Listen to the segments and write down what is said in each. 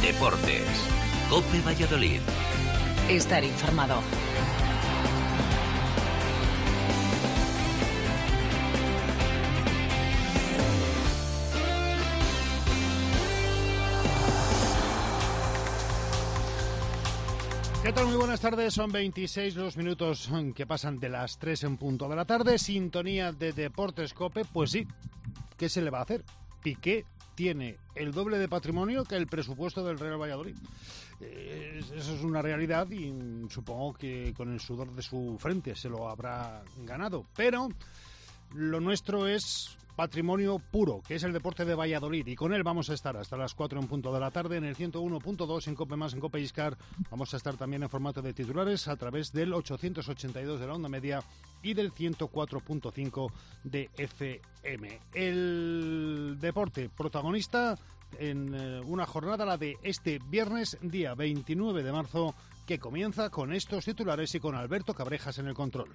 Deportes. COPE Valladolid. Estar informado. ¿Qué tal? Muy buenas tardes, son 26 los minutos que pasan de las 3 en punto de la tarde, sintonía de Deportes COPE. Pues sí, ¿qué se le va a hacer? Piqué tiene el doble de patrimonio que el presupuesto del Real Valladolid. Eso es una realidad y supongo que con el sudor de su frente se lo habrá ganado, pero lo nuestro es patrimonio puro, que es el deporte de Valladolid, y con él vamos a estar hasta las 4 en punto de la tarde en el 101.2 en COPE+, en COPE Iscar. Vamos a estar también en formato de titulares a través del 882 de la onda media y del 104.5 de FM. El deporte protagonista en una jornada, la de este viernes, día 29 de marzo, que comienza con estos titulares y con Alberto Cabrejas en el control.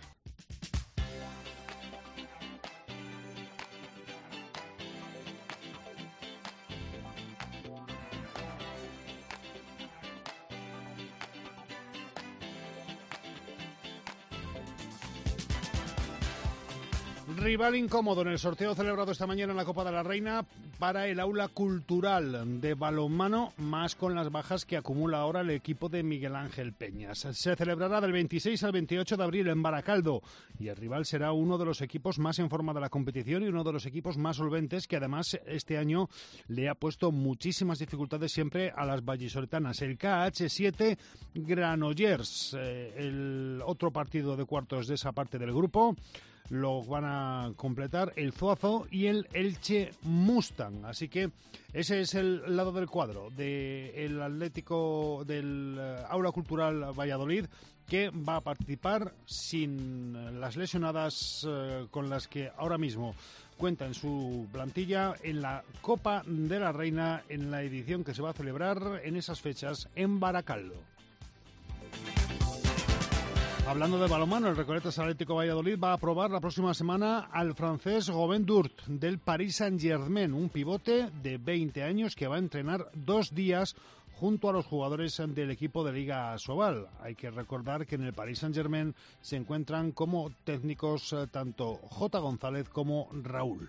Rival incómodo en el sorteo celebrado esta mañana en la Copa de la Reina para el aula cultural de balonmano, más con las bajas que acumula ahora el equipo de Miguel Ángel Peñas. Se celebrará del 26 al 28 de abril en Baracaldo y el rival será uno de los equipos más en forma de la competición y uno de los equipos más solventes, que además este año le ha puesto muchísimas dificultades siempre a las vallisoletanas. El KH7 Granollers, el otro partido de cuartos de esa parte del grupo, lo van a completar el Zuazo y el Elche Mustang. Así que ese es el lado del cuadro del Atlético del Aula Cultural Valladolid, que va a participar sin las lesionadas con las que ahora mismo cuenta en su plantilla en la Copa de la Reina, en la edición que se va a celebrar en esas fechas en Baracaldo. Hablando de balonmano, el Recoletas Atlético Valladolid va a probar la próxima semana al francés Robin Durt del Paris Saint-Germain, un pivote de 20 años que va a entrenar 2 días junto a los jugadores del equipo de Liga Sobal. Hay que recordar que en el Paris Saint-Germain se encuentran como técnicos tanto J. González como Raúl.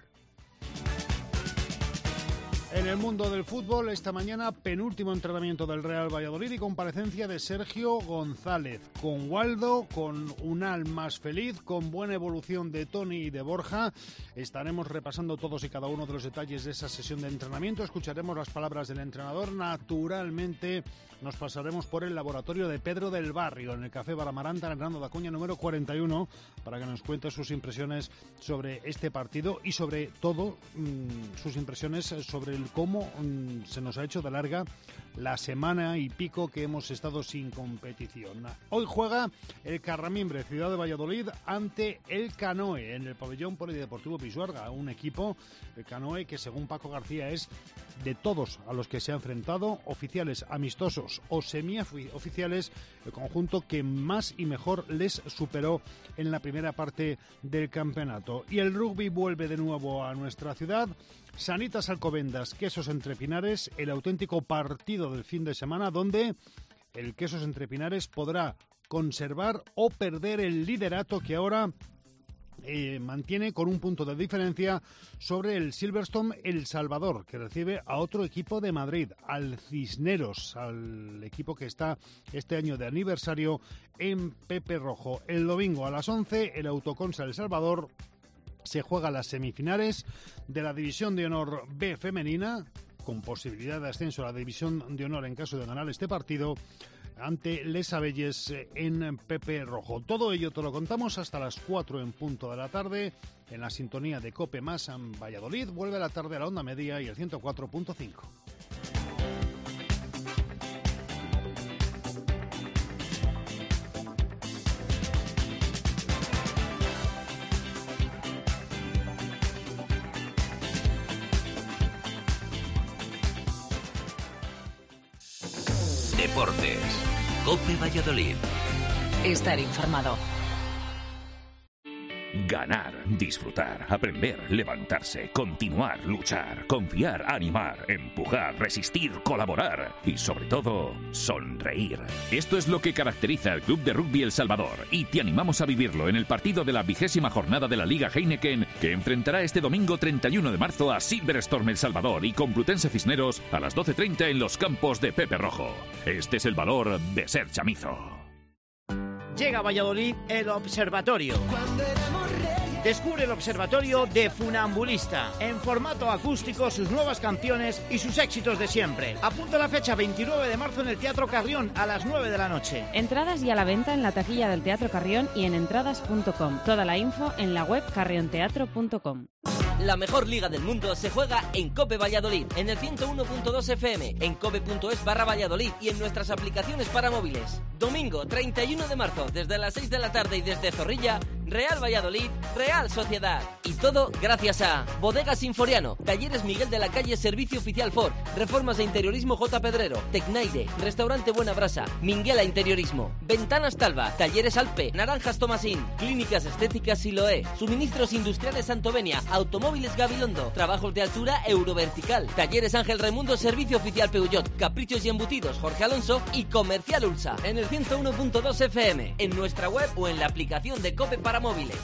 En el mundo del fútbol, esta mañana, penúltimo entrenamiento del Real Valladolid y comparecencia de Sergio González. Con Waldo, con Unal más feliz, con buena evolución de Toni y de Borja. Estaremos repasando todos y cada uno de los detalles de esa sesión de entrenamiento. Escucharemos las palabras del entrenador. Naturalmente, nos pasaremos por el laboratorio de Pedro del Barrio, en el Café Baramaranta, en Hernando de Acuña número 41, para que nos cuente sus impresiones sobre este partido y sobre todo sus impresiones sobre cómo se nos ha hecho de larga la semana y pico que hemos estado sin competición. Hoy juega el Carramimbre, Ciudad de Valladolid, ante el Canoe en el pabellón polideportivo Pisuerga, un equipo, el Canoe, que según Paco García es de todos a los que se ha enfrentado, oficiales, amistosos o semioficiales, el conjunto que más y mejor les superó en la primera parte del campeonato. Y el rugby vuelve de nuevo a nuestra ciudad. Sanitas Alcobendas, Quesos Entre Pinares, el auténtico partido del fin de semana, donde el Quesos Entre Pinares podrá conservar o perder el liderato que ahora mantiene con un punto de diferencia sobre el Silverstone El Salvador, que recibe a otro equipo de Madrid, al Cisneros, al equipo que está este año de aniversario en Pepe Rojo. El domingo a las 11, el Autoconsa El Salvador se juega las semifinales de la División de Honor B femenina, con posibilidad de ascenso a la División de Honor en caso de ganar este partido, ante Les Abelles en Pepe Rojo. Todo ello te lo contamos hasta las 4 en punto de la tarde, en la sintonía de COPE más en Valladolid. Vuelve la tarde a la onda media y el 104.5. Deportes. COPE Valladolid. Estar informado. Ganar, disfrutar, aprender, levantarse, continuar, luchar, confiar, animar, empujar, resistir, colaborar y sobre todo, sonreír. Esto es lo que caracteriza al Club de Rugby El Salvador y te animamos a vivirlo en el partido de la 20ª jornada de la Liga Heineken, que enfrentará este domingo 31 de marzo a Silverstorm El Salvador y Complutense Cisneros a las 12:30 en los campos de Pepe Rojo. Este es el valor de ser chamizo. Llega a Valladolid el Observatorio. Descubre el Observatorio de Funambulista, en formato acústico, sus nuevas canciones y sus éxitos de siempre. Apunta la fecha 29 de marzo en el Teatro Carrión a las 9 de la noche. Entradas ya a la venta en la taquilla del Teatro Carrión y en entradas.com. Toda la info en la web carrionteatro.com. La mejor liga del mundo se juega en COPE Valladolid, en el 101.2 FM, en cope.es/Valladolid y en nuestras aplicaciones para móviles. Domingo 31 de marzo, desde las 6 de la tarde y desde Zorrilla, Real Valladolid, Real Sociedad. Y todo gracias a Bodegas Sinforiano, Talleres Miguel de la Calle, Servicio Oficial Ford, Reformas de Interiorismo J. Pedrero, Tecnaire, Restaurante Buena Brasa, Minguela Interiorismo, Ventanas Talva, Talleres Alpe, Naranjas Tomasín, Clínicas Estéticas Siloé, Suministros Industriales Santovenia, Automóviles Gabilondo, Trabajos de Altura Eurovertical, Talleres Ángel Raimundo, Servicio Oficial Peugeot, Caprichos y Embutidos Jorge Alonso y Comercial Ulsa, en el 101.2 FM, en nuestra web o en la aplicación de COPE para móviles.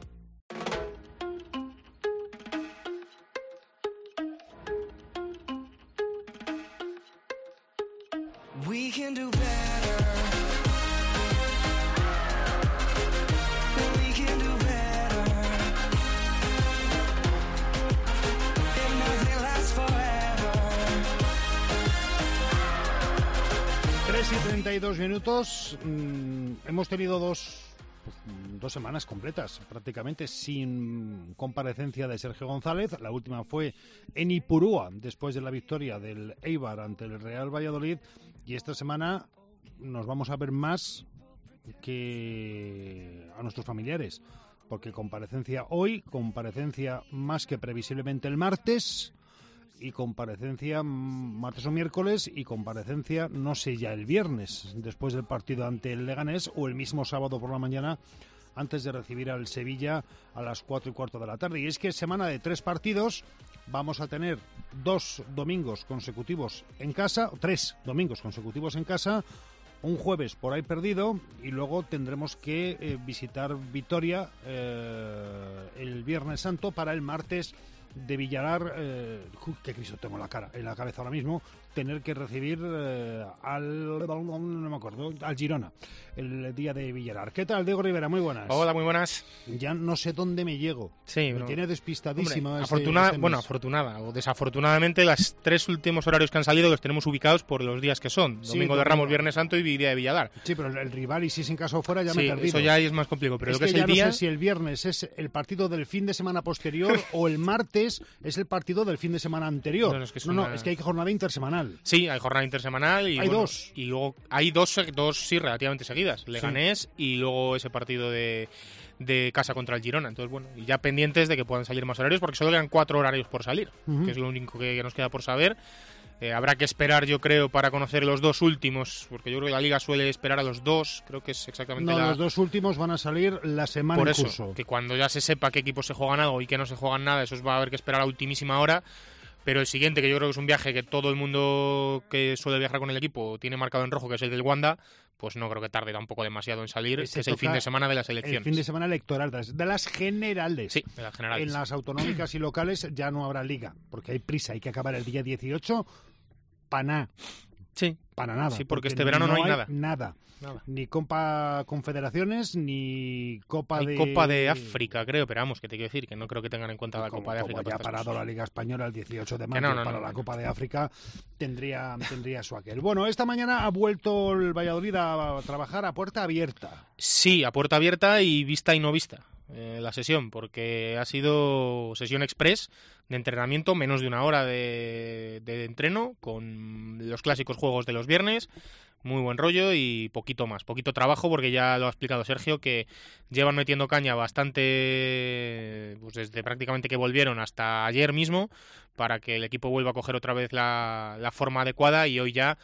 We can do better. We can do better. And nothing lasts forever. 3:32. Hemos tenido dos semanas completas, prácticamente sin comparecencia de Sergio González. La última fue en Ipurúa, después de la victoria del Eibar ante el Real Valladolid. Y esta semana nos vamos a ver más que a nuestros familiares, porque comparecencia hoy, comparecencia más que previsiblemente el martes, y comparecencia martes o miércoles, y comparecencia no sé ya el viernes, después del partido ante el Leganés, o el mismo sábado por la mañana, antes de recibir al Sevilla a las 4:15 de la tarde. Y es que semana de 3 partidos, vamos a tener 2 domingos consecutivos en casa, 3 domingos consecutivos en casa, un jueves por ahí perdido, y luego tendremos que visitar Vitoria el Viernes Santo para el martes de Villalar. Qué cristo tengo en la cabeza ahora mismo, tener que recibir al Girona el día de Villalar. ¿Qué tal, Diego Rivera? Muy buenas. Hola, muy buenas. Ya no sé dónde me llego. Sí, me tiene despistadísimo. Afortunada o desafortunadamente, los 3 últimos horarios que han salido los tenemos ubicados por los días que son: Domingo de Ramos, Viernes Santo y día de Villalar. Sí, pero el rival, y si es en caso fuera, ya me he perdido. Eso ya es más complicado. Pero es lo que ya el día... no sé si el viernes es el partido del fin de semana posterior o el martes es el partido del fin de semana anterior. Es que hay jornada intersemanal. Sí, hay jornada intersemanal y hay dos. Y luego hay dos sí, relativamente seguidas. Leganés y luego ese partido de casa contra el Girona. Entonces, bueno, y ya pendientes de que puedan salir más horarios, porque solo quedan 4 horarios por salir, que es lo único que nos queda por saber. Habrá que esperar, yo creo, para conocer los 2 últimos, porque yo creo que la Liga suele esperar a los 2, creo que es exactamente los 2 últimos van a salir la semana por en eso, curso. Que cuando ya se sepa qué equipos se juegan algo y qué no se juegan nada, eso va a haber que esperar a ultimísima hora. Pero el siguiente, que yo creo que es un viaje que todo el mundo que suele viajar con el equipo tiene marcado en rojo, que es el del Wanda, pues no creo que tarde tampoco demasiado en salir, que es el fin de semana de las elecciones. El fin de semana electoral, de las generales. Sí, de las generales. En las autonómicas y locales ya no habrá liga, porque hay prisa, hay que acabar el día 18 para nada. Sí. Para nada. Sí, porque este verano no hay nada. Nada. Ni Copa Confederaciones, ni Copa de África, creo, pero vamos, que te quiero decir que no creo que tengan en cuenta la Copa de África. Como ya ha parado la Liga Española el 18 de mayo para la Copa de África, tendría su aquel. Bueno, esta mañana ha vuelto el Valladolid a trabajar a puerta abierta. Sí, a puerta abierta y vista y no vista la sesión, porque ha sido sesión express de entrenamiento, menos de 1 hora de entreno, con los clásicos juegos de los viernes. Muy buen rollo y poquito más, poquito trabajo, porque ya lo ha explicado Sergio, que llevan metiendo caña bastante, pues desde prácticamente que volvieron hasta ayer mismo, para que el equipo vuelva a coger otra vez la forma adecuada, y hoy ya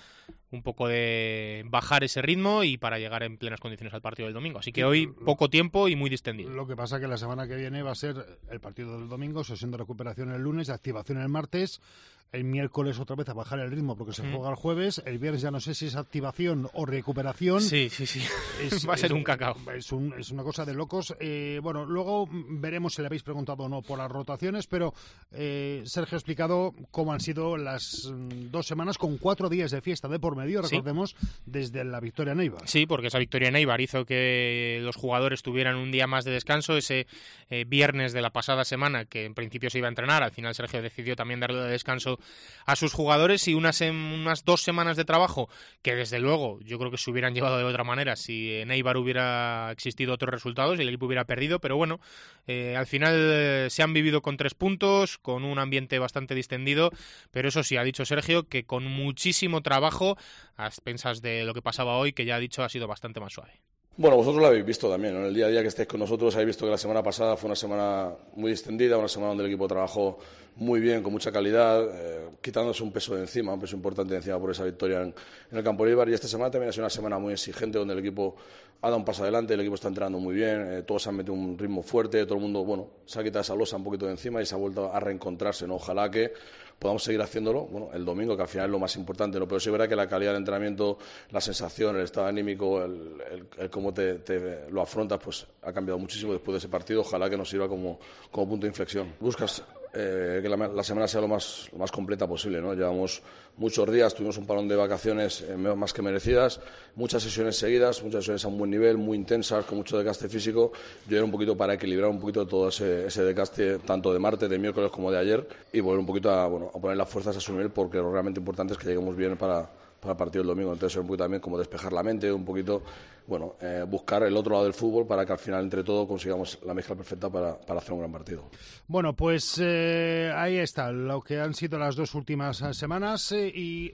un poco de bajar ese ritmo y para llegar en plenas condiciones al partido del domingo. Así que hoy poco tiempo y muy distendido. Lo que pasa que la semana que viene va a ser el partido del domingo, sesión de recuperación el lunes, activación el martes, el miércoles otra vez a bajar el ritmo porque se juega el jueves, el viernes ya no sé si es activación o recuperación. Sí. Va a ser un cacao. Es una cosa de locos. Bueno, luego veremos si le habéis preguntado o no por las rotaciones, pero Sergio ha explicado cómo han sido las 2 semanas con 4 días de fiesta de por medio, recordemos, desde la victoria en Eibar. Sí, porque esa victoria en Eibar hizo que los jugadores tuvieran un día más de descanso. Ese viernes de la pasada semana, que en principio se iba a entrenar, al final Sergio decidió también darle descanso a sus jugadores, y unas 2 semanas de trabajo que desde luego yo creo que se hubieran llevado de otra manera si en Eibar hubiera existido otros resultados y el equipo hubiera perdido, pero bueno, al final se han vivido con 3 puntos, con un ambiente bastante distendido, pero eso sí, ha dicho Sergio que con muchísimo trabajo a expensas de lo que pasaba hoy, que ya ha dicho ha sido bastante más suave. Bueno, vosotros lo habéis visto también, ¿no? En el día a día que estáis con nosotros habéis visto que la semana pasada fue una semana muy distendida, una semana donde el equipo trabajó muy bien, con mucha calidad, quitándose un peso de encima, un peso importante de encima por esa victoria en el campo de Eibar. Y esta semana también ha sido una semana muy exigente, donde el equipo ha dado un paso adelante, el equipo está entrenando muy bien, todos han metido un ritmo fuerte, todo el mundo, bueno, se ha quitado esa losa un poquito de encima y se ha vuelto a reencontrarse, ¿no? Ojalá que podamos seguir haciéndolo, bueno, el domingo, que al final es lo más importante, ¿no? Pero sí es verdad que la calidad del entrenamiento, la sensación, el estado anímico, el cómo te lo afrontas, pues ha cambiado muchísimo después de ese partido. Ojalá que nos sirva como punto de inflexión. Buscas que la semana sea lo más completa posible, ¿no? Llevamos muchos días, tuvimos un parón de vacaciones más que merecidas, muchas sesiones seguidas, muchas sesiones a un buen nivel, muy intensas, con mucho desgaste físico. Yo era un poquito para equilibrar un poquito todo ese desgaste, tanto de martes, de miércoles como de ayer, y volver un poquito a poner las fuerzas a su nivel, porque lo realmente importante es que lleguemos bien para el partido del domingo. Entonces es un poquito también como despejar la mente, un poquito, bueno, buscar el otro lado del fútbol para que al final entre todos consigamos la mezcla perfecta para hacer un gran partido. Bueno, pues ahí está lo que han sido las 2 últimas semanas y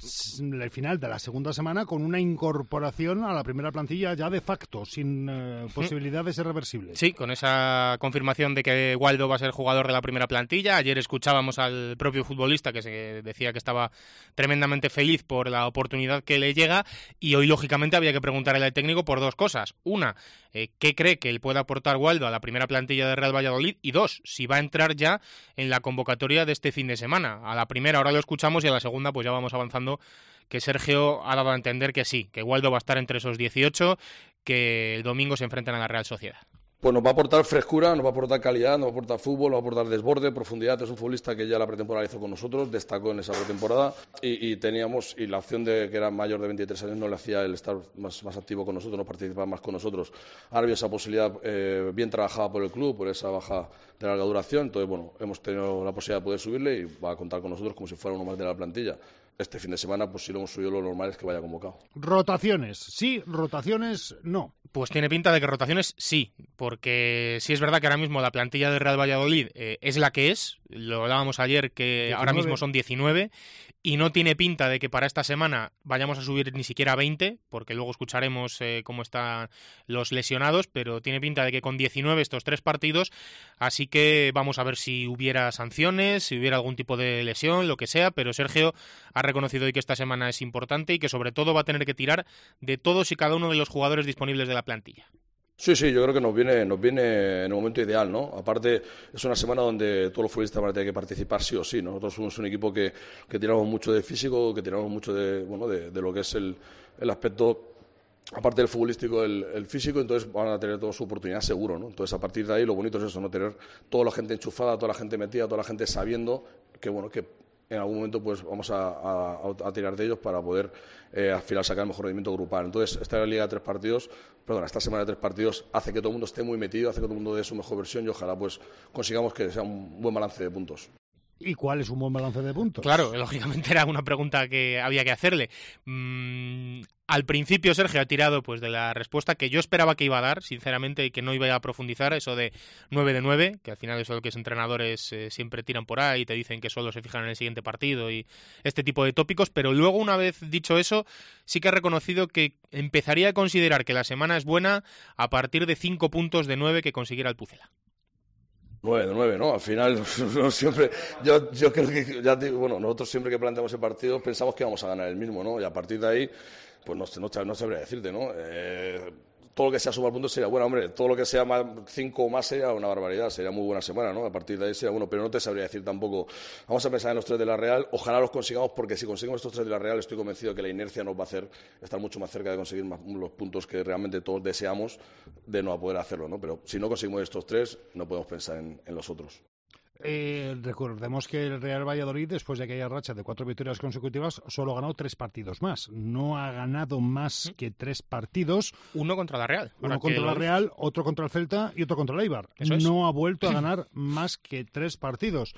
el final de la segunda semana con una incorporación a la primera plantilla ya de facto, sin posibilidad de ser reversible. Sí, con esa confirmación de que Waldo va a ser jugador de la primera plantilla. Ayer escuchábamos al propio futbolista que se decía que estaba tremendamente feliz por la oportunidad que le llega, y hoy lógicamente había que preguntarle al técnico por 2 cosas. Una, ¿qué cree que él puede aportar Waldo a la primera plantilla de Real Valladolid? Y 2, si va a entrar ya en la convocatoria de este fin de semana. A la primera ahora lo escuchamos y a la segunda pues ya vamos avanzando, que Sergio ha dado a entender que sí, que Waldo va a estar entre esos 18, que el domingo se enfrentan a la Real Sociedad. Pues nos va a aportar frescura, nos va a aportar calidad, nos va a aportar fútbol, nos va a aportar desborde, profundidad. Es un futbolista que ya la pretemporada hizo con nosotros, destacó en esa pretemporada y teníamos, y la opción de que era mayor de 23 años no le hacía el estar más activo con nosotros, no participar más con nosotros. Ahora vio esa posibilidad bien trabajada por el club, por esa baja de larga duración. Entonces, bueno, hemos tenido la posibilidad de poder subirle y va a contar con nosotros como si fuera uno más de la plantilla. Este fin de semana, pues si lo hemos subido, lo normal es que vaya convocado. Rotaciones, sí, rotaciones, no. Pues tiene pinta de que rotaciones sí, porque sí es verdad que ahora mismo la plantilla de Real Valladolid es la que es, lo hablábamos ayer que 19. Ahora mismo son 19, y no tiene pinta de que para esta semana vayamos a subir ni siquiera a 20, porque luego escucharemos cómo están los lesionados, pero tiene pinta de que con 19 estos 3 partidos, así que vamos a ver si hubiera sanciones, si hubiera algún tipo de lesión, lo que sea, pero Sergio ha reconocido hoy que esta semana es importante y que sobre todo va a tener que tirar de todos y cada uno de los jugadores disponibles de la plantilla. Sí, yo creo que nos viene en el momento ideal, ¿no? Aparte, es una semana donde todos los futbolistas van a tener que participar sí o sí, ¿no? Nosotros somos un equipo que tiramos mucho de físico, que tiramos mucho de lo que es el aspecto, aparte del futbolístico, el físico, entonces van a tener toda su oportunidad seguro, ¿no? Entonces, a partir de ahí, lo bonito es eso, ¿no? Tener toda la gente enchufada, toda la gente metida, toda la gente sabiendo que, bueno, que en algún momento pues vamos a tirar de ellos para poder al final sacar el mejor rendimiento grupal. Entonces, esta semana de 3 partidos hace que todo el mundo esté muy metido, hace que todo el mundo dé su mejor versión y ojalá pues consigamos que sea un buen balance de puntos. ¿Y cuál es un buen balance de puntos? Claro, lógicamente era una pregunta que había que hacerle. Al principio Sergio ha tirado pues de la respuesta que yo esperaba que iba a dar, sinceramente, y que no iba a profundizar, eso de 9 de 9, que al final eso es lo que los entrenadores siempre tiran por ahí y te dicen que solo se fijan en el siguiente partido y este tipo de tópicos, pero luego, una vez dicho eso, sí que ha reconocido que empezaría a considerar que la semana es buena a partir de 5 puntos de 9 que consiguiera el Pucela. 9 de 9, ¿no? Al final, siempre, yo creo que, ya digo, bueno, nosotros siempre que planteamos el partido pensamos que vamos a ganar el mismo, ¿no? Y a partir de ahí, pues no sabría decirte, ¿no? Todo lo que sea sumar puntos sería bueno, hombre, todo lo que sea más 5 o más sería una barbaridad, sería muy buena semana, ¿no? A partir de ahí sería bueno, pero no te sabría decir tampoco. Vamos a pensar en los 3 de la Real, ojalá los consigamos, porque si conseguimos estos 3 de la Real estoy convencido que la inercia nos va a hacer estar mucho más cerca de conseguir los puntos que realmente todos deseamos de no poder hacerlo, ¿no? Pero si no conseguimos estos 3, no podemos pensar en los otros. Recordemos que el Real Valladolid, después de aquella racha de 4 victorias consecutivas, solo ha ganado 3 partidos más. No ha ganado más que 3 partidos. Uno contra la Real. Uno contra la Real, otro contra el Celta y otro contra el Eibar. No ha vuelto a ganar más que 3 partidos.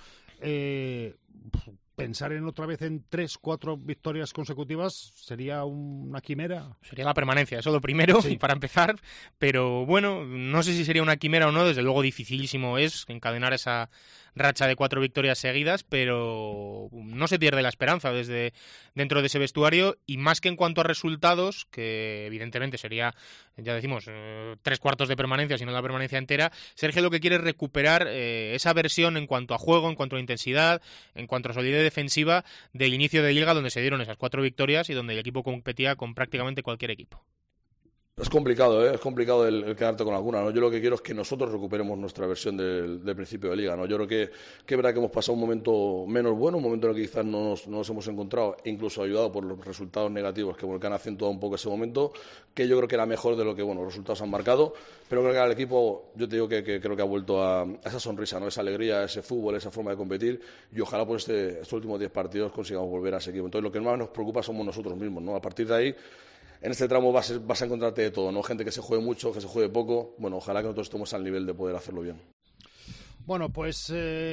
Pensar otra vez en 3-4 victorias consecutivas sería una quimera. Sería la permanencia, eso lo primero, sí. Para empezar. Pero bueno, no sé si sería una quimera o no. Desde luego dificilísimo es encadenar esa racha de 4 victorias seguidas, pero no se pierde la esperanza desde dentro de ese vestuario, y más que en cuanto a resultados, que evidentemente sería, ya decimos, 3/4 de permanencia, sino la permanencia entera. Sergio lo que quiere es recuperar esa versión en cuanto a juego, en cuanto a intensidad, en cuanto a solidez defensiva del inicio de Liga, donde se dieron esas 4 victorias y donde el equipo competía con prácticamente cualquier equipo. Es complicado, es complicado el quedarte con alguna, ¿no? Yo lo que quiero es que nosotros recuperemos nuestra versión del principio de Liga, ¿no? Yo creo que es verdad que hemos pasado un momento menos bueno, un momento en el que quizás no nos hemos encontrado, incluso ayudado por los resultados negativos que han acentuado un poco ese momento, que yo creo que era mejor de lo que los resultados han marcado, pero creo que al equipo, yo te digo que creo que ha vuelto a esa sonrisa, ¿no? Esa alegría, ese fútbol, esa forma de competir, y ojalá pues estos últimos 10 partidos consigamos volver a ese equipo. Entonces lo que más nos preocupa somos nosotros mismos, ¿no? A partir de ahí, en este tramo vas a encontrarte de todo, ¿no? Gente que se juegue mucho, que se juegue poco. Bueno, ojalá que nosotros estemos al nivel de poder hacerlo bien. Bueno, pues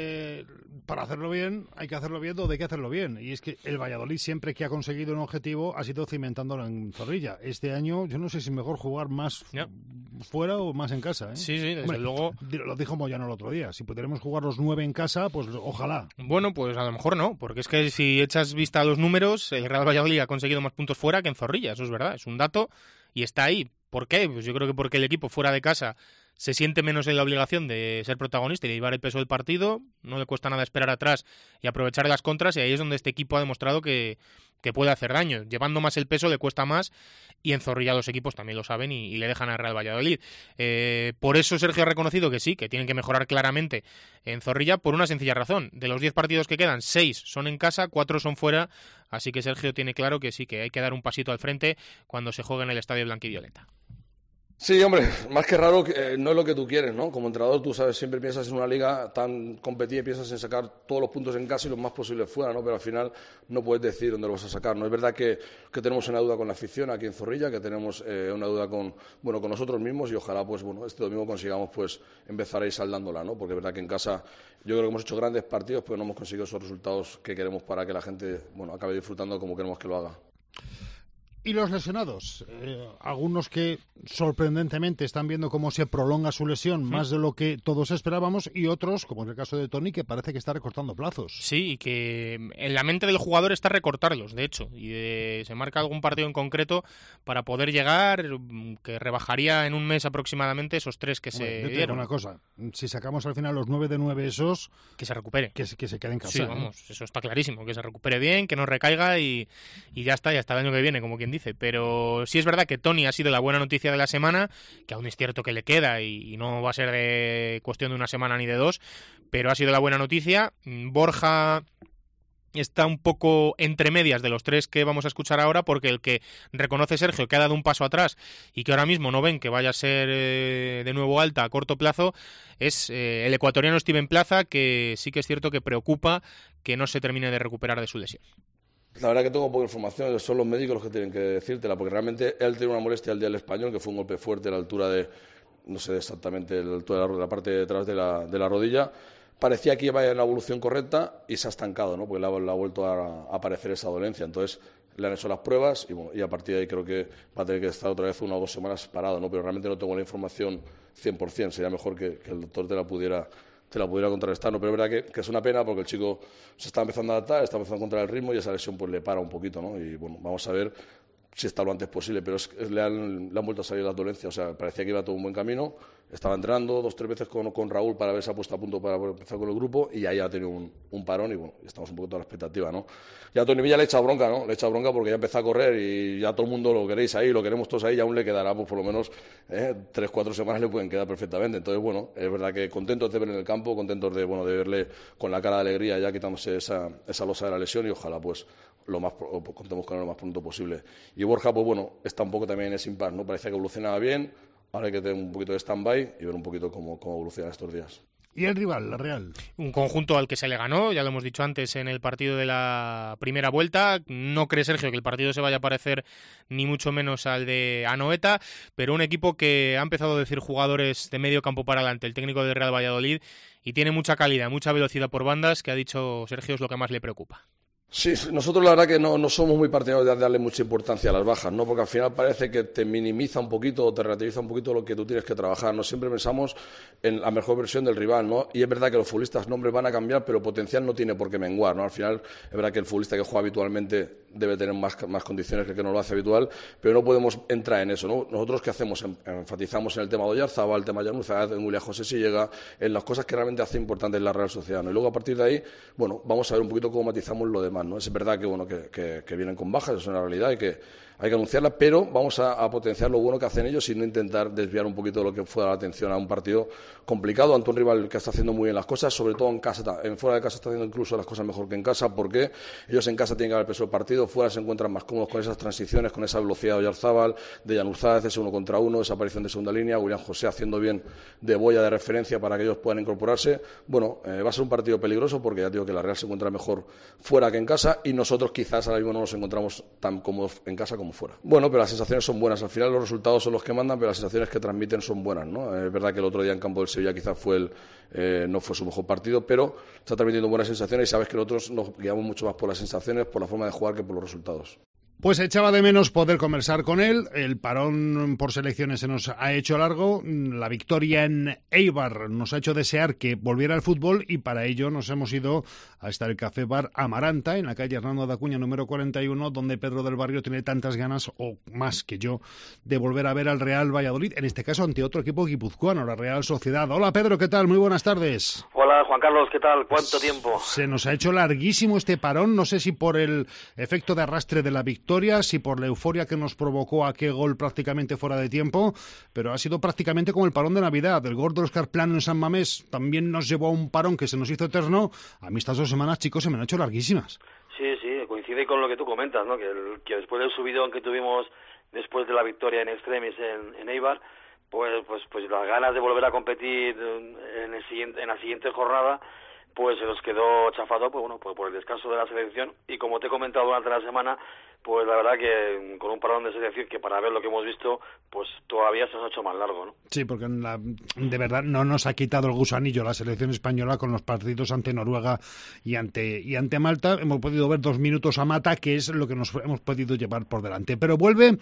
para hacerlo bien hay que hacerlo bien donde hay que hacerlo bien. Y es que el Valladolid siempre que ha conseguido un objetivo ha sido cimentándolo en Zorrilla. Este año yo no sé si es mejor jugar más fuera o más en casa, ¿eh? Sí, desde luego. Lo dijo Moyano el otro día. Si pudiéramos jugar los 9 en casa, pues ojalá. Bueno, pues a lo mejor no, porque es que si echas vista a los números, el Real Valladolid ha conseguido más puntos fuera que en Zorrilla, eso es verdad, es un dato y está ahí. ¿Por qué? Pues yo creo que porque el equipo fuera de casa se siente menos en la obligación de ser protagonista y de llevar el peso del partido, no le cuesta nada esperar atrás y aprovechar las contras, y ahí es donde este equipo ha demostrado que puede hacer daño. Llevando más el peso le cuesta más, y en Zorrilla los equipos también lo saben y le dejan al Real Valladolid. Por eso Sergio ha reconocido que sí, que tienen que mejorar claramente en Zorrilla, por una sencilla razón. De los 10 partidos que quedan, 6 son en casa, 4 son fuera, así que Sergio tiene claro que sí, que hay que dar un pasito al frente cuando se juegue en el Estadio Blanquivioleta. Sí, hombre, más que raro, no es lo que tú quieres, ¿no? Como entrenador, tú sabes, siempre piensas en una liga tan competida y piensas en sacar todos los puntos en casa y los más posibles fuera, ¿no? Pero al final no puedes decir dónde lo vas a sacar, ¿no? Es verdad que tenemos una duda con la afición aquí en Zorrilla, que tenemos una duda con nosotros mismos, y ojalá, pues este domingo consigamos, pues, empezar a ir saldándola, ¿no? Porque es verdad que en casa yo creo que hemos hecho grandes partidos, pero no hemos conseguido esos resultados que queremos para que la gente, acabe disfrutando como queremos que lo haga. Y los lesionados, algunos que sorprendentemente están viendo cómo se prolonga su lesión más de lo que todos esperábamos, y otros, como es el caso de Toni, que parece que está recortando plazos. Sí, y que en la mente del jugador está recortarlos, de hecho, y se marca algún partido en concreto para poder llegar, que rebajaría en un mes aproximadamente esos 3 que se yo te dieron. digo una cosa, si sacamos al final los 9 de 9 esos... Que se recupere. Que se quede en casa. Sí, vamos, eso está clarísimo, que se recupere bien, que no recaiga y ya está, y hasta el año que viene, como quien dice. Pero sí es verdad que Toni ha sido la buena noticia de la semana, que aún es cierto que le queda y no va a ser de cuestión de una semana ni de 2, pero ha sido la buena noticia. Borja está un poco entre medias de los 3 que vamos a escuchar ahora, porque el que reconoce Sergio que ha dado un paso atrás y que ahora mismo no ven que vaya a ser de nuevo alta a corto plazo es el ecuatoriano Steven Plaza, que sí que es cierto que preocupa que no se termine de recuperar de su lesión. La verdad que tengo poca información, son los médicos los que tienen que decírtela, porque realmente él tiene una molestia al día del Español, que fue un golpe fuerte a la altura de, no sé exactamente, la altura de la parte de atrás de la rodilla. Parecía que iba en la evolución correcta y se ha estancado, ¿no? Porque le ha vuelto a aparecer esa dolencia. Entonces le han hecho las pruebas y a partir de ahí creo que va a tener que estar otra vez 1 o 2 semanas parado, ¿no? Pero realmente no tengo la información 100%, sería mejor que el doctor te la pudiera contrarrestar, ¿no? Pero es verdad que es una pena, porque el chico se está empezando a adaptar, está empezando a encontrar el ritmo, y esa lesión pues le para un poquito, ¿no? Y vamos a ver si está lo antes posible, pero le han vuelto a salir las dolencias. O sea, parecía que iba todo un buen camino estaba entrenando 2-3 veces con Raúl para ver si ha puesto a punto para empezar con el grupo, y ahí ha tenido un parón y bueno, estamos un poco a la expectativa, ¿no? Ya a Toni Villa le he echado bronca, ¿no? Le he echado bronca porque ya empezó a correr y ya todo el mundo lo queréis ahí, lo queremos todos ahí, y aún le quedará pues por lo menos 3-4 semanas le pueden quedar perfectamente. Entonces, bueno, es verdad que contentos de verle en el campo, contentos de verle con la cara de alegría ya quitándose esa losa de la lesión, y ojalá pues contemos con él lo más pronto posible. Y Borja, pues bueno, está un poco también en ese impasse, ¿no? Parece que evolucionaba bien, ahora hay que tener un poquito de stand-by y ver un poquito cómo evoluciona estos días. ¿Y el rival, la Real? Un conjunto al que se le ganó, ya lo hemos dicho antes, en el partido de la primera vuelta. No cree Sergio que el partido se vaya a parecer ni mucho menos al de Anoeta, pero un equipo que ha empezado a decir jugadores de medio campo para adelante, el técnico del Real Valladolid, y tiene mucha calidad, mucha velocidad por bandas, que ha dicho Sergio es lo que más le preocupa. Sí, nosotros la verdad que no somos muy partidarios de darle mucha importancia a las bajas, ¿no? Porque al final parece que te minimiza un poquito o te relativiza un poquito lo que tú tienes que trabajar, ¿no? Siempre pensamos en la mejor versión del rival, ¿no? Y es verdad que los futbolistas nombres van a cambiar, pero potencial no tiene por qué menguar, ¿no? Al final es verdad que el futbolista que juega habitualmente debe tener más condiciones que el que no lo hace habitual, pero no podemos entrar en eso, ¿no? Nosotros, ¿qué hacemos? Enfatizamos en el tema de Oyarzábal, el tema de Llanuza, en William José si llega, en las cosas que realmente hace importantes la Real Sociedad, ¿no? Y luego a partir de ahí, bueno, vamos a ver un poquito cómo matizamos lo demás, ¿no? Es verdad que, bueno, que vienen con bajas, eso es una realidad y que hay que anunciarla, pero vamos a potenciar lo bueno que hacen ellos y no intentar desviar un poquito de lo que fuera la atención a un partido complicado ante un rival que está haciendo muy bien las cosas, sobre todo en casa, fuera de casa está haciendo incluso las cosas mejor que en casa, porque ellos en casa tienen que haber el peso del partido, fuera se encuentran más cómodos con esas transiciones, con esa velocidad de Oyarzábal, de Llanuzáez, ese 1 contra 1, esa aparición de segunda línea, William José haciendo bien de boya de referencia para que ellos puedan incorporarse. Bueno, va a ser un partido peligroso porque ya digo que la Real se encuentra mejor fuera que en casa y nosotros quizás ahora mismo no nos encontramos tan cómodos en casa como fuera. Bueno, pero las sensaciones son buenas. Al final los resultados son los que mandan, pero las sensaciones que transmiten son buenas, ¿no? Es verdad que el otro día en campo del Sevilla quizás no fue su mejor partido, pero está transmitiendo buenas sensaciones y sabes que nosotros nos guiamos mucho más por las sensaciones, por la forma de jugar que por los resultados. Pues echaba de menos poder conversar con él. El parón por selecciones se nos ha hecho largo. La victoria en Eibar nos ha hecho desear que volviera al fútbol y para ello nos hemos ido hasta el Café Bar Amaranta, en la calle Hernando de Acuña, número 41, donde Pedro del Barrio tiene tantas ganas, o más que yo, de volver a ver al Real Valladolid, en este caso ante otro equipo guipuzcoano, la Real Sociedad. Hola Pedro, ¿qué tal? Muy buenas tardes. Hola Juan Carlos, ¿qué tal? ¿Cuánto tiempo? Se nos ha hecho larguísimo este parón, no sé si por el efecto de arrastre de la victoria, si por la euforia que nos provocó aquel gol prácticamente fuera de tiempo, pero ha sido prácticamente como el parón de Navidad. El gol de Óscar Plano en San Mamés también nos llevó a un parón que se nos hizo eterno. A mí estas 2 semanas, chicos, se me han hecho larguísimas. Sí, coincide con lo que tú comentas, ¿no? Que después del subidón que tuvimos después de la victoria en extremis en Eibar, pues las ganas de volver a competir en la siguiente jornada, pues se nos quedó chafado, pues por el descanso de la selección, y como te he comentado durante la semana, pues la verdad que con un parón de selección que para ver lo que hemos visto, pues todavía se nos ha hecho más largo, ¿no? Sí, porque de verdad no nos ha quitado el gusanillo la selección española con los partidos ante Noruega y ante Malta. Hemos podido ver 2 minutos a Mata, que es lo que nos hemos podido llevar por delante. Pero vuelve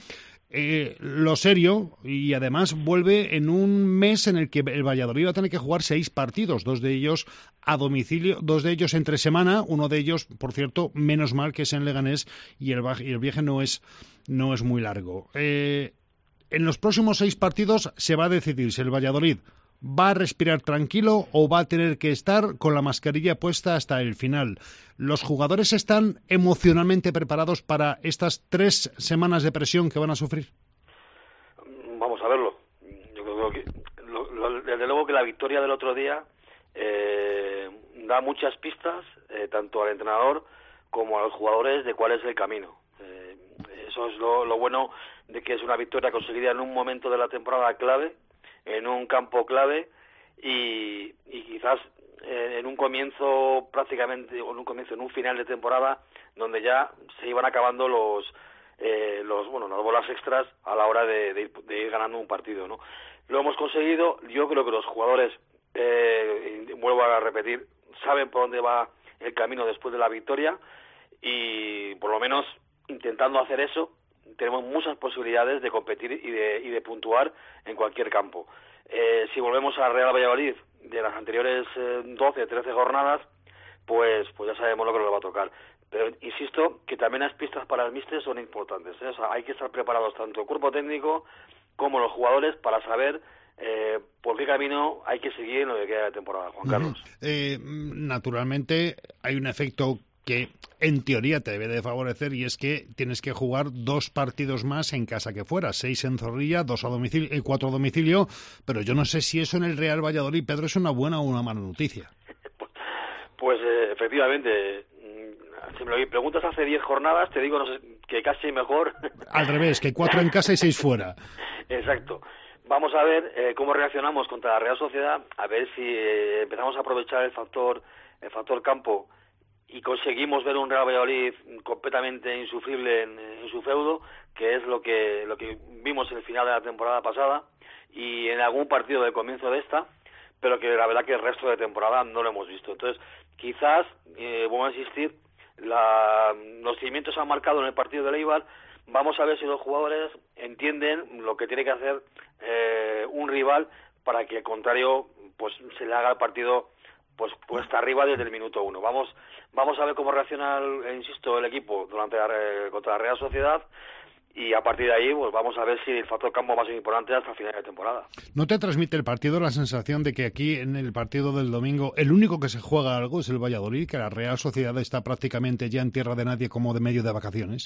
lo serio, y además vuelve en un mes en el que el Valladolid va a tener que jugar 6 partidos, 2 de ellos a domicilio, 2 de ellos entre semana, uno de ellos, por cierto, menos mal que es en Leganés, y el viaje no es muy largo. En los próximos 6 partidos se va a decidir si el Valladolid va a respirar tranquilo o va a tener que estar con la mascarilla puesta hasta el final. ¿Los jugadores están emocionalmente preparados para estas 3 semanas de presión que van a sufrir? Vamos a verlo. Yo creo que desde luego que la victoria del otro día da muchas pistas, tanto al entrenador como a los jugadores, de cuál es el camino. Eso es lo bueno de que es una victoria conseguida en un momento de la temporada clave, en un campo clave, y quizás en un comienzo en un final de temporada donde ya se iban acabando las bolas extras a la hora de ir ganando un partido, ¿no? Lo hemos conseguido. Yo creo que los jugadores, vuelvo a repetir, saben por dónde va el camino después de la victoria, y por lo menos intentando hacer eso tenemos muchas posibilidades de competir y de puntuar en cualquier campo. Si volvemos a Real Valladolid de las anteriores 12, 13 jornadas, pues ya sabemos lo que nos va a tocar. Pero insisto que también las pistas para el míster son importantes, ¿eh? O sea, hay que estar preparados tanto el cuerpo técnico como los jugadores para saber por qué camino hay que seguir en lo que queda de temporada, Juan Carlos. Naturalmente hay un efecto que en teoría te debe de favorecer, y es que tienes que jugar 2 partidos más en casa que fuera, 6 en Zorrilla, 2 a domicilio y 4 a domicilio, pero yo no sé si eso en el Real Valladolid, Pedro, es una buena o una mala noticia. Pues efectivamente, si me lo preguntas hace 10 jornadas, te digo no sé, que casi mejor. Al revés, que 4 en casa y 6 fuera. Exacto. Vamos a ver cómo reaccionamos contra la Real Sociedad, a ver si empezamos a aprovechar el factor campo y conseguimos ver un Real Valladolid completamente insufrible en su feudo, que es lo que vimos en el final de la temporada pasada y en algún partido del comienzo de esta, pero que la verdad que el resto de temporada no lo hemos visto. Entonces, quizás, vuelvo a insistir, los cimientos se han marcado en el partido de Eibar. Vamos a ver si los jugadores entienden lo que tiene que hacer un rival para que, al contrario, pues se le haga el partido pues está arriba desde el minuto 1. Vamos a ver cómo reacciona, insisto, el equipo contra la Real Sociedad, y a partir de ahí pues vamos a ver si el factor campo va a ser importante hasta el final de temporada. ¿No te transmite el partido la sensación de que aquí en el partido del domingo el único que se juega algo es el Valladolid, que la Real Sociedad está prácticamente ya en tierra de nadie, como de medio de vacaciones?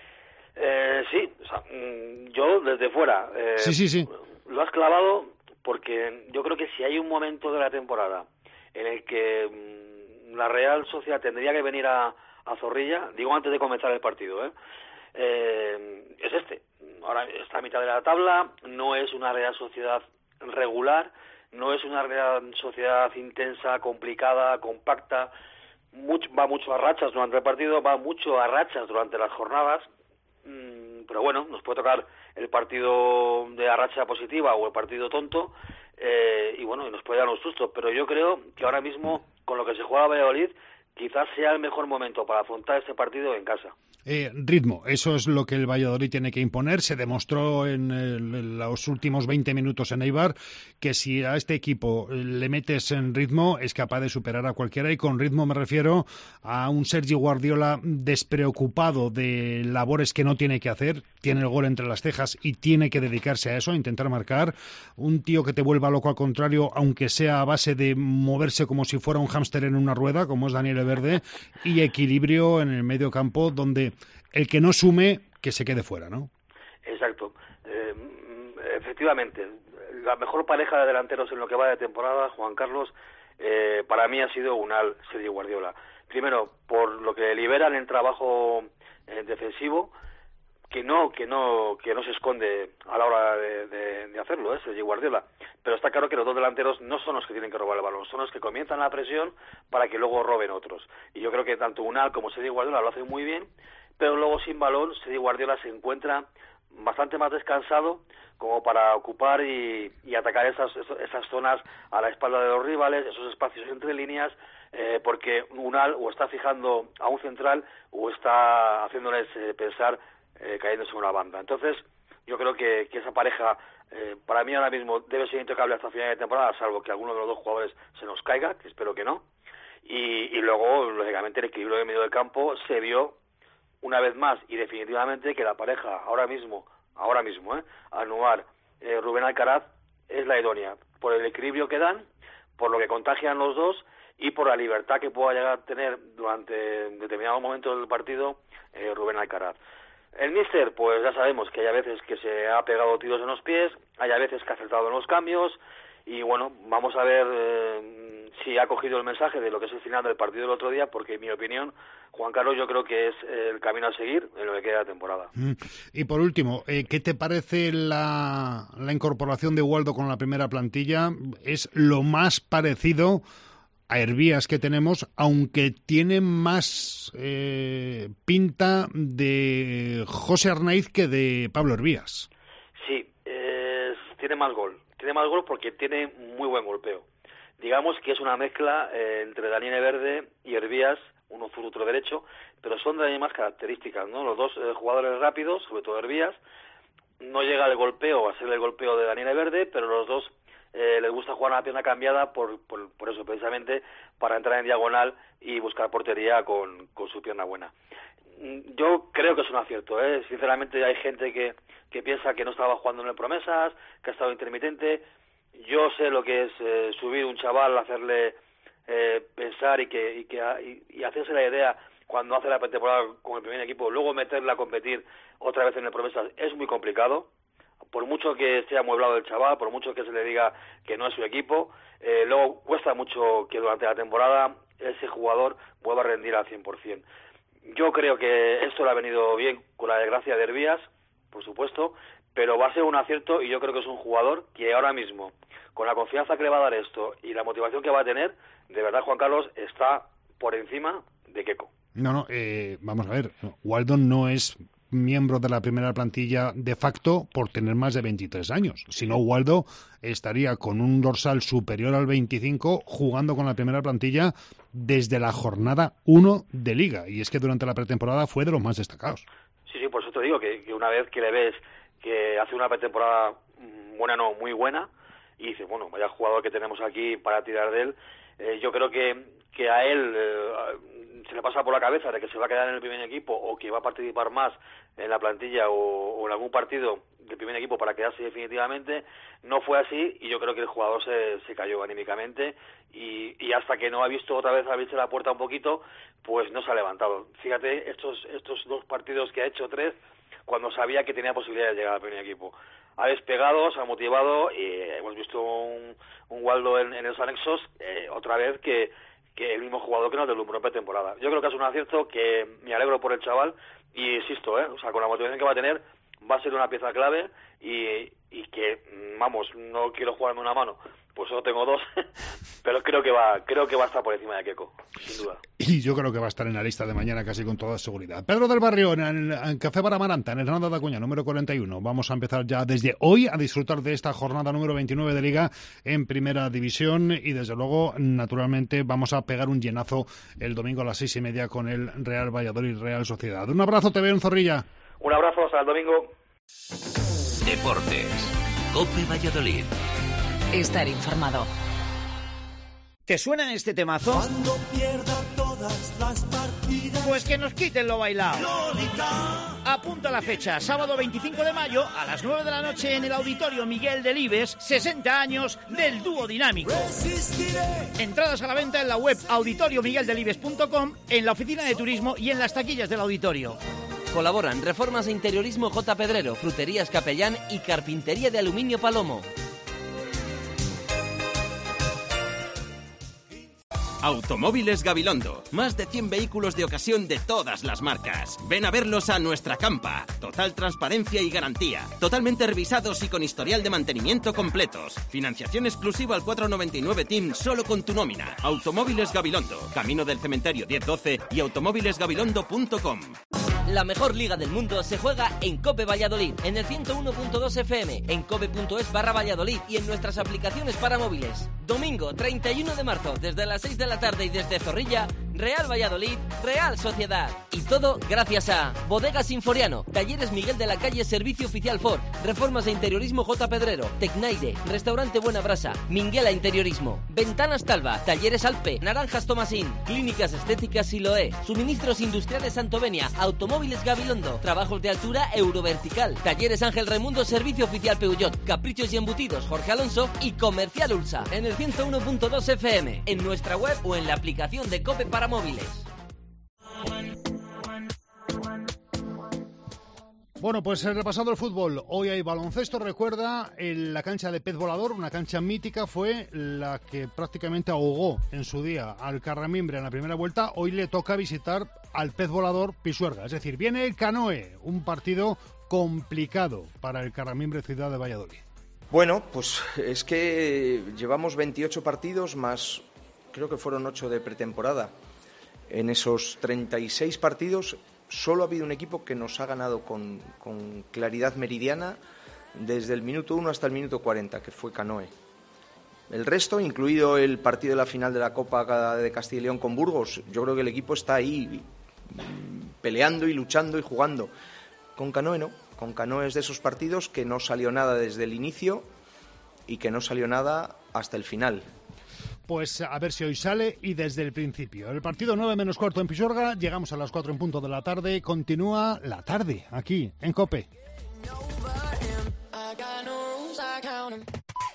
Sí, o sea, yo desde fuera sí. Lo has clavado, porque yo creo que si hay un momento de la temporada en el que la Real Sociedad tendría que venir a Zorrilla, digo antes de comenzar el partido, es este. Ahora está a mitad de la tabla, no es una Real Sociedad regular, no es una Real Sociedad intensa, complicada, compacta, va mucho a rachas durante el partido, va mucho a rachas durante las jornadas, pero bueno, nos puede tocar el partido de la racha positiva o el partido tonto, y bueno, nos puede dar un susto, pero yo creo que ahora mismo, con lo que se juega Valladolid, quizás sea el mejor momento para afrontar este partido en casa. Ritmo, eso es lo que el Valladolid tiene que imponer. Se demostró en los últimos 20 minutos en Eibar que si a este equipo le metes en ritmo es capaz de superar a cualquiera, y con ritmo me refiero a un Sergi Guardiola despreocupado de labores que no tiene que hacer, tiene el gol entre las cejas y tiene que dedicarse a eso, a intentar marcar, un tío que te vuelva loco al contrario, aunque sea a base de moverse como si fuera un hámster en una rueda, como es Daniel Verde, y equilibrio en el medio campo, donde el que no sume, que se quede fuera, ¿no? Exacto. Efectivamente, la mejor pareja de delanteros en lo que va de temporada, Juan Carlos, para mí ha sido Unal, Sergi Guardiola. Primero, por lo que libera en el trabajo defensivo, que no se esconde a la hora de hacerlo, Sergi Guardiola. Pero está claro que los dos delanteros no son los que tienen que robar el balón, son los que comienzan la presión para que luego roben otros. Y yo creo que tanto Unal como Sergi Guardiola lo hacen muy bien, pero luego sin balón Sergi Guardiola se encuentra bastante más descansado como para ocupar y atacar esas zonas a la espalda de los rivales, esos espacios entre líneas, porque Unal o está fijando a un central o está haciéndoles pensar cayéndose en una banda. Entonces yo creo que esa pareja para mí ahora mismo debe ser intocable hasta final de temporada, salvo que alguno de los dos jugadores se nos caiga, que espero que no, y luego lógicamente el equilibrio de medio del campo se vio una vez más y definitivamente que la pareja ahora mismo Anuar, Rubén Alcaraz, es la idónea, por el equilibrio que dan, por lo que contagian los dos y por la libertad que pueda llegar a tener durante determinados momentos del partido Rubén Alcaraz. El míster, pues ya sabemos que hay veces que se ha pegado tiros en los pies, hay veces que ha acertado en los cambios, y bueno, vamos a ver si ha cogido el mensaje de lo que es el final del partido del otro día, porque en mi opinión, Juan Carlos, yo creo que es el camino a seguir en lo que queda de temporada. Y por último, ¿qué te parece la incorporación de Waldo con la primera plantilla? Es lo más parecido a Hervías que tenemos, aunque tiene más pinta de José Arnaiz que de Pablo Hervías. Sí, tiene más gol porque tiene muy buen golpeo. Digamos que es una mezcla entre Daniel Verde y Hervías, uno zurdo, otro derecho, pero son de las mismas características, ¿no? Los dos jugadores rápidos, sobre todo Hervías, no llega el golpeo a ser el golpeo de Daniel Verde, pero los dos les gusta jugar a la pierna cambiada por eso, precisamente, para entrar en diagonal y buscar portería con su pierna buena. Yo creo que es un acierto, Sinceramente hay gente que piensa que no estaba jugando en el Promesas, que ha estado intermitente. Yo sé lo que es subir un chaval, hacerle pensar y hacerse la idea cuando hace la pretemporada con el primer equipo, luego meterla a competir otra vez en el Promesas es muy complicado. Por mucho que esté amueblado el chaval, por mucho que se le diga que no es su equipo, luego cuesta mucho que durante la temporada ese jugador vuelva a rendir al 100%. Yo creo que esto le ha venido bien con la desgracia de Hervías, por supuesto, pero va a ser un acierto y yo creo que es un jugador que ahora mismo, con la confianza que le va a dar esto y la motivación que va a tener, de verdad, Juan Carlos, está por encima de Keco. No, vamos a ver, Waldo no es miembro de la primera plantilla de facto por tener más de 23 años. Si no, Waldo estaría con un dorsal superior al 25 jugando con la primera plantilla desde la jornada 1 de Liga. Y es que durante la pretemporada fue de los más destacados. Sí, por eso te digo que una vez que le ves que hace una pretemporada buena, no, muy buena, y dices, bueno, vaya jugador que tenemos aquí para tirar de él, yo creo que a él se le pasa por la cabeza de que se va a quedar en el primer equipo o que va a participar más en la plantilla o en algún partido del primer equipo para quedarse definitivamente. No fue así y yo creo que el jugador se cayó anímicamente y hasta que no ha visto otra vez abrirse la puerta un poquito, pues no se ha levantado. Fíjate, estos 2 partidos que ha hecho, 3, cuando sabía que tenía posibilidad de llegar al primer equipo. Ha despegado, se ha motivado y hemos visto un Waldo en los anexos, otra vez que el mismo jugador que nos deslumbró en pretemporada. Yo creo que es un acierto, que me alegro por el chaval y insisto, o sea, con la motivación que va a tener, va a ser una pieza clave y que, vamos, no quiero jugarme una mano, pues solo tengo 2, pero creo que va a estar por encima de Keco, sin duda. Y yo creo que va a estar en la lista de mañana casi con toda seguridad. Pedro del Barrio, en Café Bar Amaranta, en Hernando de Acuña, número 41. Vamos a empezar ya desde hoy a disfrutar de esta jornada número 29 de Liga en Primera División y desde luego, naturalmente, vamos a pegar un llenazo el domingo a las 6:30 con el Real Valladolid Real Sociedad. Un abrazo, te veo en Zorrilla. Un abrazo, hasta el domingo. Deportes. COPE Valladolid. Estar informado. ¿Te suena este temazo? Cuando pierda todas las partidas. Pues que nos quiten lo bailado. Lolita. Apunta la fecha, sábado 25 de mayo a las 9 de la noche en el Auditorio Miguel Delibes, 60 años del dúo dinámico. Resistiré. Entradas a la venta en la web auditoriomigueldelibes.com, en la oficina de turismo y en las taquillas del auditorio. Colaboran Reformas e Interiorismo J. Pedrero, Fruterías Capellán y Carpintería de Aluminio Palomo. Automóviles Gabilondo. Más de 100 vehículos de ocasión de todas las marcas. Ven a verlos a nuestra campa. Total transparencia y garantía. Totalmente revisados y con historial de mantenimiento completos. Financiación exclusiva al 499 TIM solo con tu nómina. Automóviles Gabilondo. Camino del Cementerio 1012 y automóvilesgabilondo.com. La mejor liga del mundo se juega en COPE Valladolid, en el 101.2 FM, en cope.es/Valladolid y en nuestras aplicaciones para móviles. Domingo 31 de marzo, desde las 6 de la tarde y desde Zorrilla, Real Valladolid, Real Sociedad. Y todo gracias a Bodegas Sinforiano, Talleres Miguel de la Calle, Servicio Oficial Ford, Reformas e Interiorismo J. Pedrero, Tecnaire, Restaurante Buena Brasa, Minguela Interiorismo, Ventanas Talva, Talleres Alpe, Naranjas Tomasín, Clínicas Estéticas Siloé, Suministros Industriales Santovenia, Automóviles Gabilondo, Trabajos de Altura Eurovertical, Talleres Ángel Raimundo, Servicio Oficial Peugeot, Caprichos y Embutidos Jorge Alonso y Comercial Ulsa, en el 101.2 FM, en nuestra web o en la aplicación de COPE para móviles. Bueno, pues repasado el fútbol, hoy hay baloncesto, recuerda, la cancha de Pez Volador, una cancha mítica, fue la que prácticamente ahogó en su día al Carramimbre en la primera vuelta. Hoy le toca visitar al Pez Volador Pisuerga, es decir, viene el Canoe, un partido complicado para el Carramimbre Ciudad de Valladolid. Bueno, pues es que llevamos 28 partidos más, creo que fueron 8 de pretemporada. En esos 36 partidos solo ha habido un equipo que nos ha ganado con claridad meridiana desde el minuto 1 hasta el minuto 40, que fue Canoe. El resto, incluido el partido de la final de la Copa de Castilla y León con Burgos, yo creo que el equipo está ahí peleando y luchando y jugando. Con Canoe no, con Canoe es de esos partidos que no salió nada desde el inicio y que no salió nada hasta el final. Pues a ver si hoy sale y desde el principio. El partido 9 menos cuarto en Pisuerga, llegamos a las 4 en punto de la tarde, continúa la tarde aquí en COPE.